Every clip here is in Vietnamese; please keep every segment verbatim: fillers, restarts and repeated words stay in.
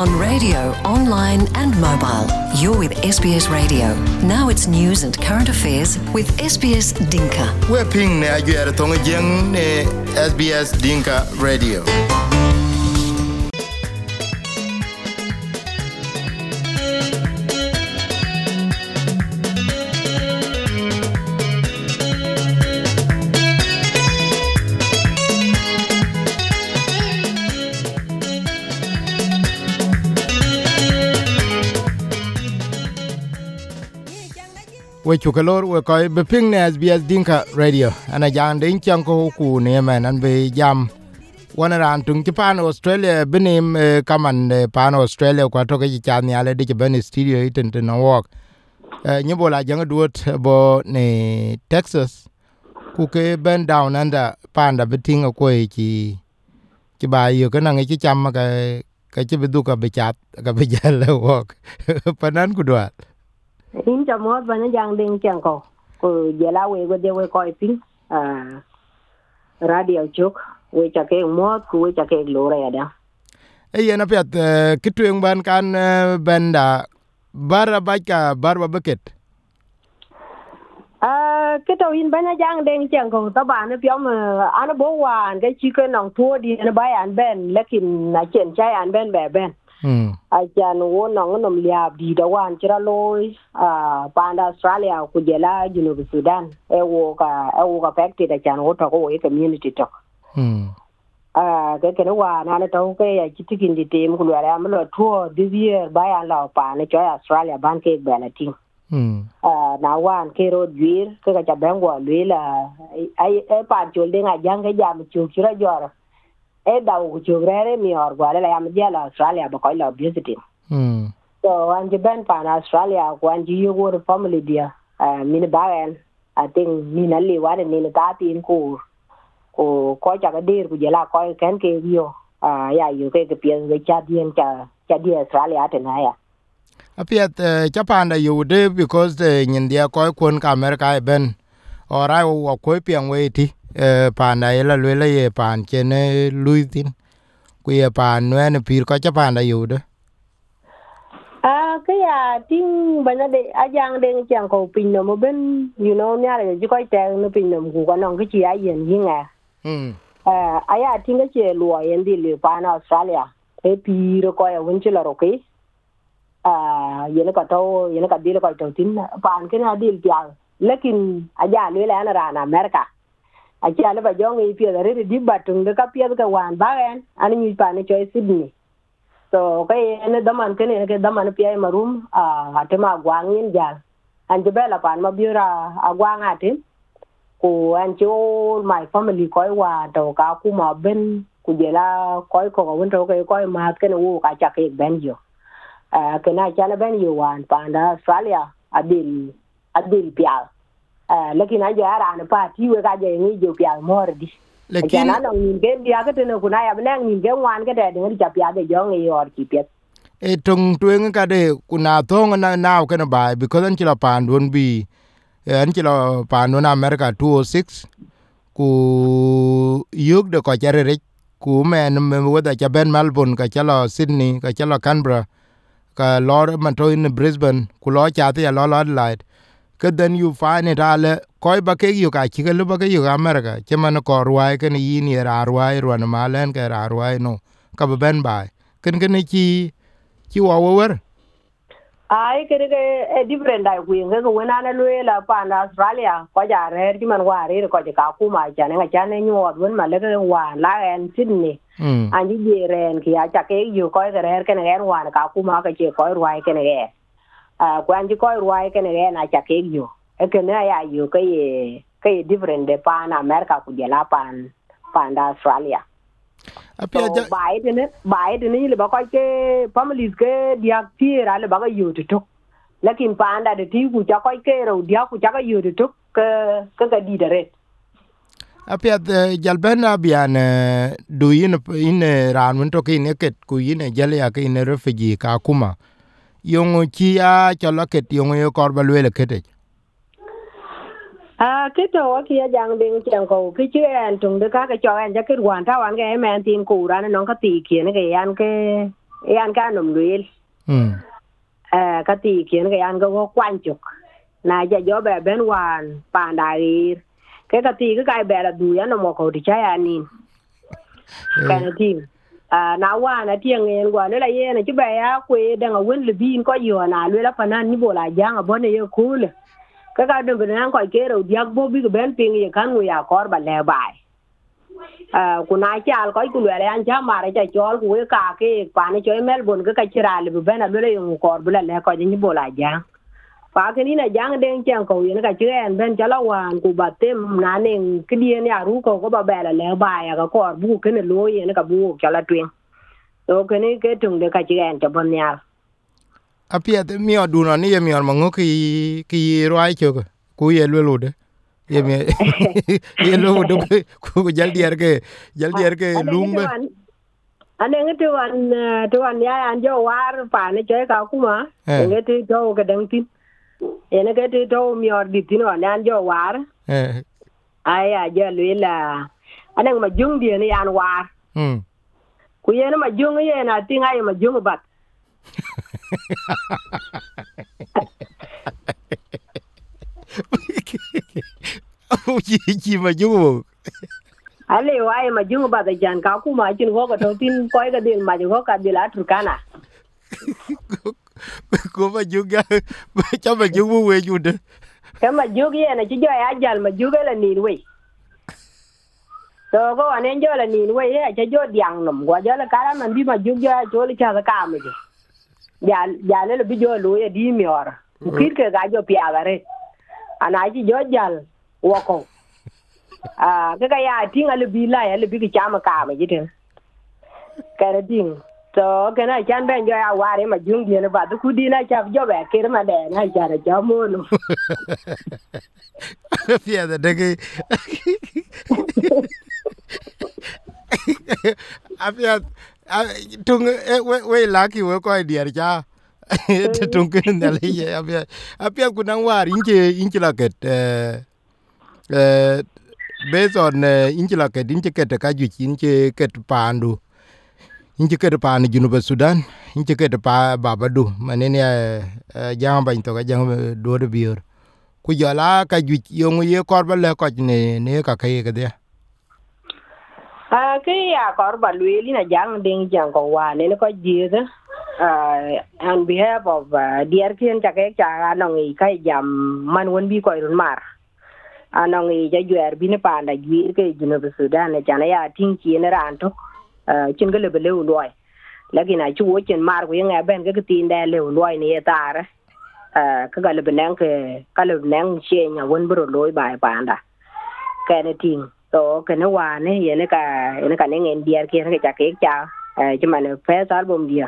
on radio, online and mobile. You're with S B S Radio. Now it's news and current affairs with S B S Dinka. We're ping ne ajuere tonga jeng ne S B S Dinka Radio. We chukalor we koi be ping ne S B S Dinka Radio ana jang ding chang ko ku ne man an be jam wana ran tung Japan Australia benim kaman pan Australia kwa to ke chan ya le de ben studio iten ten walk ni bola jang duot bo ne Texas ku ke ben down under panda beting ko ki ki ba yo kana ngi ki cham ka ka chi be du ka be chat ka be jal walk panan ku dwa in cho mót và nó giang đen chẳng có cứ giờ là we we we coi phim à radio chúc we cho cái mót we cho cái lỗ này đó ấy na pet kituen ban kan benda bara baka barba bucket à cái tàu in bên nó giang đen chẳng có tao bạn nó biểu mà anh bố hoàn cái chi cái nòng thua đi nó bay anh bên lekin na chen chai anh bên bè bênอาจารย์วน้องนมเลียบดีดวันจิราโลยอ่าปานออสเตรเลียคุเจล่ายูนิเวอร์ซิตี้เอโวกาเอโวกาแฟคติอาจารย์วทอกโอเอคอมมูนิตี้ทอกอืมอ่าก็เกนว่านานะตองเกยจิตกินดิเตมคุลอะไรมันละทั่วดิเวียบายอันลาวปานจอยออสเตรเลียบ้านเกกแบลติงอืมอ่านาวันเคโรดวีร์ก็จะแบงว่าลุยละไอ้ไอ้ปานจูลเดงอ่ะยังก็ยามจูจิราจอร์เอ็ดดาวกูจูเรเรมีออร์กว่าเลยยามเดียลออสเตรเลียบ่ค่อยลอบิสติอืม so อันจะเป็นปานออสเตรเลียกว่าจะอยู่กับ family เดียเอ่อมีนบ้าน I think มีนั่นเลยว่าเนี่ยมีตาตีนกูกูก็จะกระดิ่งกูจะลาก็แค่นเกี่ยวอ่าอย่าอยู่แค่กับเพียงจะจัดเดียงจะจะเดียออสเตรเลียถึงไหนอ่ะอ่ะเพียงจะปานได้อยู่เด้ because ยินเดียก็คนกับอเมริกาเป็นออไรว่าคุยเพียงเวทีเอ่อปานได้ละลุยละเยปานเจเนลุยตินกูอย่าปานเนปีก็จะปานได้อยู่เด้ออ่าก็อย่าทิ้งบรรดาเด็กอาจารย์เด็กจังเขาปีนมาเป็น you know เนี่ยเลยจะค่อยแต่งนปีนกูก็น้องก็เชียร์ยันยิ่งไงอืมเอ่ออาญาทิ้งก็เชียร์รวยยันดีเลยปานออสเตรเลียเอปีเราก็ยังวันเชลล์โอเคอ่ายันก็โตยันก็ดีแล้วก็โตทิ้งปานก็น่าดีเปียเล็กินอาญาลุยแล้วนะร้านอเมริกาอาจารย์เลยไปย่องไอ้เพียร์เรื่องดิบบัตรตรงเด็กกับเพียร์ก็วานบ้านอันนี้มีปานในจอยซิดนีย์ so ก็เอ็นดำมันก็เนี่ยก็ดำมันเพียร์มารุมอ่าหัดมากวางเงินจังอันจะเบลล์ปานมาบิวราอากวางหัดกูอันจะโอ้ my family ก็ว่าตัวก้าวกูมาเป็นกูเจล่าก็ขอวันตัวก็ก็มาก็เนี่ยโอ้ก็จะเก็บเบนอยู่อ่าก็น่าจะเบนอยู่วันปานออสเตรเลียอดีตอดีตเพียร์เอ่อแล้วกินอะไรอะไรนะป้าที่ว่าจะยังงี้อยู่เปียมอร์ดิแล้วกินนั้นนี่เกมเดียวก็เป็นคนไหนอ่ะเป็นนี่เกมวันก็ได้เดี๋ยวจะเปียได้ย่องไอ้ออร์กี่เปียเอตรงตัวเองก็ได้คุณอาท้องน่าหนาวกันบ่าย because อันที่เราผ่านโดนบีอันที่เราผ่านโดนอเมริกาtwo oh sixกูยุคเด็กก็จะเรียกกูแม่นไม่ว่าจะเป็นเมลเบิร์นก็จะรอซิดนีย์ก็จะรอแคนเบราก็รอมันโตอินบริสเบนกูรอจ่าที่รอลอดไลท์ก็ then you find it all คอยบักเกอยู่กับชิคกี้พายบักเกอยู่กับอเมริกาจะมันก็รวยกันยี่นี่รารวยรวนมาเล่นก็รารวยโน่ก็เป็นบ่ายกันกันนี่ชีชีว่าเวอร์ไอ้ก็ได้ก็ different ได้คุยกันก็วันนั้นเลยละปานออสเตรเลียก็จะเรียนที่มันว่าเรียนก็จะก้าวคู่มาจากนั้นก็จะในนิวยอร์กวันมาแล้วก็ว่าลาแอนซิดนีย์อันที่เยเรนคืออาจจะเกี่ยวอยู่ก็จะเรียนกันแค่วันก้าวคู่มาก็จะคอยรวยกันแค่อ่าคนที่คอยรวยกันแค่อาจจะเกี่ยวอยู่เอ็กเนี่ยอยากอยู่ก็ยี่ก็ยี่ different เดปานอเมริกาคุยละปานปานออสเตรเลียso บ่ายเดือนนี้บ่ายเดือนนี้เลยบอกว่าแก family แกเดียกที่ร้านเลยบอกว่าอยู่ทุกแล้วกินปานได้ที่กูจะก็แกเราเดียกกูจะก็อยู่ทุกก็ก็ก็ดีเด้ออาเปียจัลเบนอาเบียนดูยินอินร้านมันตกินเนกตกูยินจัลเลยกิน refugee กาคุมายงชีอาจัลลักตยงยกอร์บลเวลกตอ่าคือตัวที่ยังเด้งจังกูคือชื่อแอนตรงเด็กก็จอแอนจะคือวันถ้าวันแกแมนตีนกูร้านน้องก็ตีเขียนแกยันแก yan ka nom luel mm eh ka ti kien ga yan go kwan chuk na ja jo be ben wan pan darir ke ka ti ga be la du ya no mo ko ti cha ya nin ka na ti à na wa na tieng en gwa le la ye na chi ba ya kwe da nga wen le bin ko yo na le la panan ni bola jang abo ne ye kule ka ka de ben ko ke ro diak bo bi ben ping ye kan ya kor ba le bai à ku na cha ko ku le an cha ma re cha chol ku ka ke pa ne choy Melbourne ka ka chira le ben a le yung kor bula le ko ni bola jang pa ke ni na jang den chang ko ye na ka chien ben cha la wan ku ba tem na ne ki dien ya ru ko ko ba ba le bai ya ko bu ke ne lo ye na ka bu cha la twen to ke ni ke tung de ka chien cha bon ya apia de mi oduna ni ye mi on mango ki ki roi cho ku ye lo lo de ye mi ye lo do ku jal dier ke jal dier ke lumbe ane ngete wan to wan ya an jo war pa ne che ka kuma ngete to ke dang tin ene ke to mi or di tin wan an jo war eh aya ja le la ane ma jung di ne an war mm ku ye na ma jung ye na tin ay ma jung bat ô chi chi mà chú ale wa ma jung ba da jan ka kuma chin ho ka to tin ko ga din ma ho ka dila Turkana cô mà chú ga cho mà chú mua về chú đó cái mà chú cái này chỉ cho ai dàn mà chú cái là nhìn quỷ rồi có anh em cho là nhìn quỷ ấy cho cho điang nằm qua cho là cái mình đi mà chú cho cho là cho cái cam gì giờ giờ là bây giờ lối đi miор khi cái cái cho pia rồi anh ấy chỉ cho giờ wako à cái cái ai tiếng là bị lại là bị cái chama cam gì thế cái đó tiếng so cái này chan ben jo ya ware ma jung di na ba du kudi na cha jo ba ke ma de na cha ra cha mo no pia da de que apia tung we we lucky we ko dia cha tung ke na le ye apia apia ku nang war inche inche la ket eh eh based on inche la ket inche ket ka ju inche ket pandu inche ke pa ni Junuba Sudan inche ke pa babadu manene jang ban to ga jang do de biur ku jala ka ju yong ye korba le ko ne ne ka kai ga de à cái à korba lueli na jang ding jang ko wa ne ko jiza uh on behalf of uh, dear kin ta ke cha no ngi kai jam man won bi ko run mar anong i ja juer bi ne pa na gi ke Junuba Sudan ne cha na ya tin ki ne ran to chin cái level leo loài, lagi na chú chin mar của những bên cái tin đây leo loài này ta đó, cái cái level nang cái cái level nang xe nhà quân bro loài bài bản đó, cái này tin, to cái nó qua này, cái này cả cái này cả những India kia cái chắc cái cha, chứ mà nó first album dia,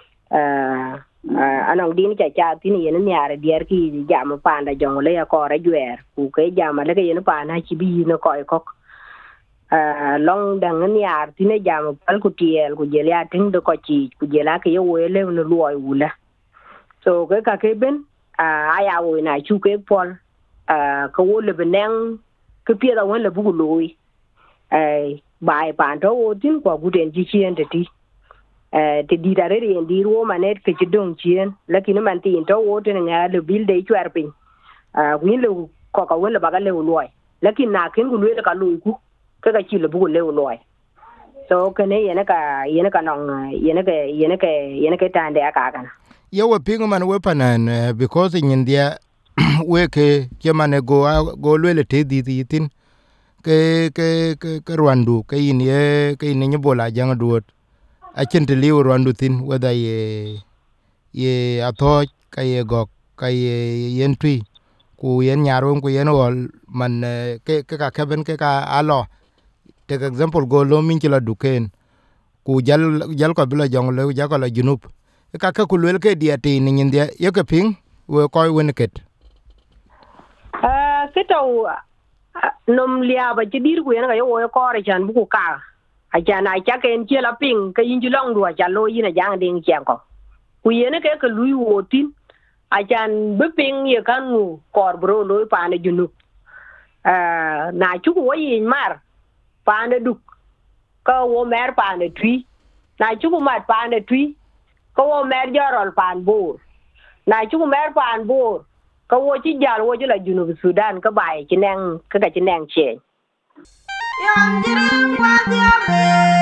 anh ông đi nó chạy cha tin này nó nhà rồi dia kia giảm bản đó dòng lấy có ra juer, cụ cái giảm mà lấy cái nó bản hay chỉ bi nó coi có Uh, long dang ni ar tine jam pal ku tiel ku jelia ting do ko chi ku jela ke yo wele no loy wula so ke ka ke ben uh, aya wo na chu ke pol uh, ko wo le benang ke pia da won le bu loy ai bai pan to wo tin ko guden ji chien de ti eh te di dare re ndi ro manet ke chi dong chien lakini man tin to wo tin nga le bil de chwar pin uh, win le ko ka won le baga le loy lakini na ken ku le ka loy ku cái cái chi là bu leo loài, so cái này yến cái yến cái nòng yến cái yến cái yến cái tan để cả cả. Yo we pingo man we panan because in India we ke ke man go go le te di di tin ke ke ke Rwandu ke in ye ke in ni bola jang duot a chen te liu Rwandu tin whether ye ye atho ka ye gok ka ye yen tui ku yen nyaro ku yen wol man ke ke ka keben ke ka alo take example go lo min kila duken ku jal jal ko bila jong le ja ko la junup ka ka ku le ke dia ti ni ndia ye ke ping we ko wen ket ah ke to nom lia ba ji dir ku yen ga yo ko re chan bu ku ka a chan a cha ken che la ping ke yin ji long do cha lo yin a jang ding chen ko ku yen ke ke lui wo tin a chan bu ping ye kan nu kor bro lo pa ne junup ah na chu wo yin mar pande duk ka wo mer pande tui na chuku mat pande tui ko wo mer jorol pan bur na chu mer pan bur ko wo chi jal wo ju la Junub Sudan ka bai chi neng ka ka chi neng che yam jirim kwa diame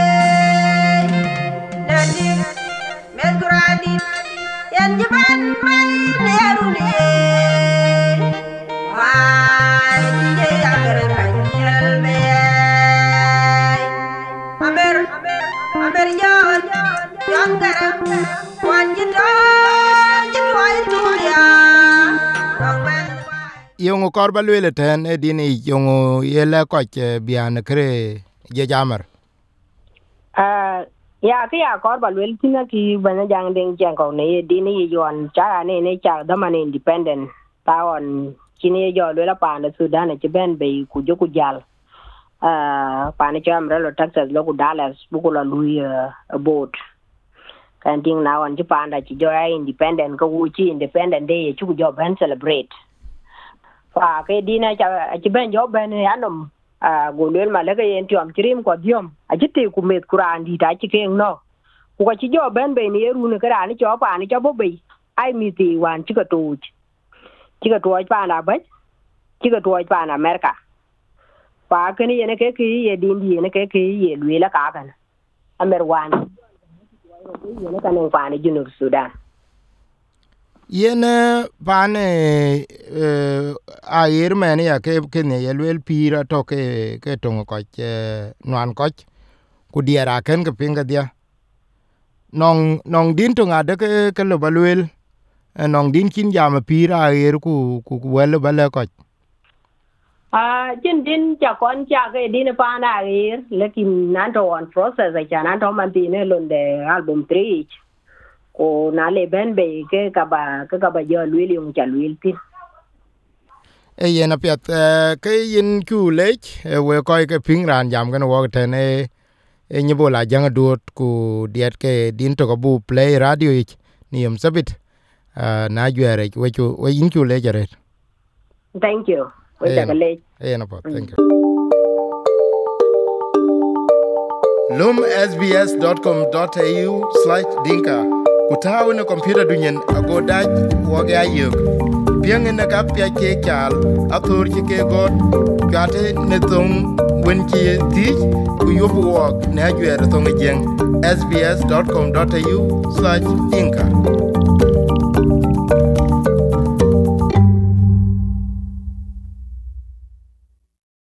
dadi meguradi yan jiban man neruni wai je agare kanjel me amer amer yon yon garam wanjito jitwai tuya yongo korba lwele ten e dini yongo yele koch bian kre je jamar ah ya ke ya korba lwele tina ki bana jang deng jang ko ne dini yon cha ne ne cha da man independent tawon kini yo lwela pa na Sudan e ben be ku jo ku jal ah pa ne cha amra lo Texas lo ku Dallas bu ku la lui boat kan ting na wan ji pa nda ji jo independent ko wu chi independent day chu jo ben celebrate fa ke dina cha ci ben jo ben yanom a golel ma lega yen tiom trim ko diom a jite ku met kuran di ta ci ke no ku ko ci jo ben be ni eru ne kra ni cho pa ni cho bo be ai mi ti wan ci ka to ci ka to pa na ba ci ka to pa na America fa ke ni ne ke ki ye din di ne ke ki ye lu la ka kan amer wan ye ne kan pa ni Junub Sudan yene bane a yer men ya ke ke ne yelwel pira to ke ke tongo ko nuan ko ku diara ken ke pinga dia nong nong din to ngade ke ke lo balwel nong din kin jam pira a yer ku ku wel bale ko a jin din ja kon ja ke din pa na yer lekin nan to on process a ja nan to man din londe album three ko na le ben be ke ka ba ke ka ba yo lwel yung cha lwel tin e yena pet ke yin ku lech we ko ke pingran jam gan wo ten e e nyibola jang duot ku diet ke din to bu play radio ich ni yum sabit na jere we ku we yin ku lejare thank you we ta le e na pot thank you lum s b s dot com dot a u slash dinka utawe na computer dunyen ago daj woge ayuk piange na kap ya ke chal atur ci ke god gate ne tong wen ci ti ku yobu wok na juere tong jeng s b s dot com dot a u slash dinka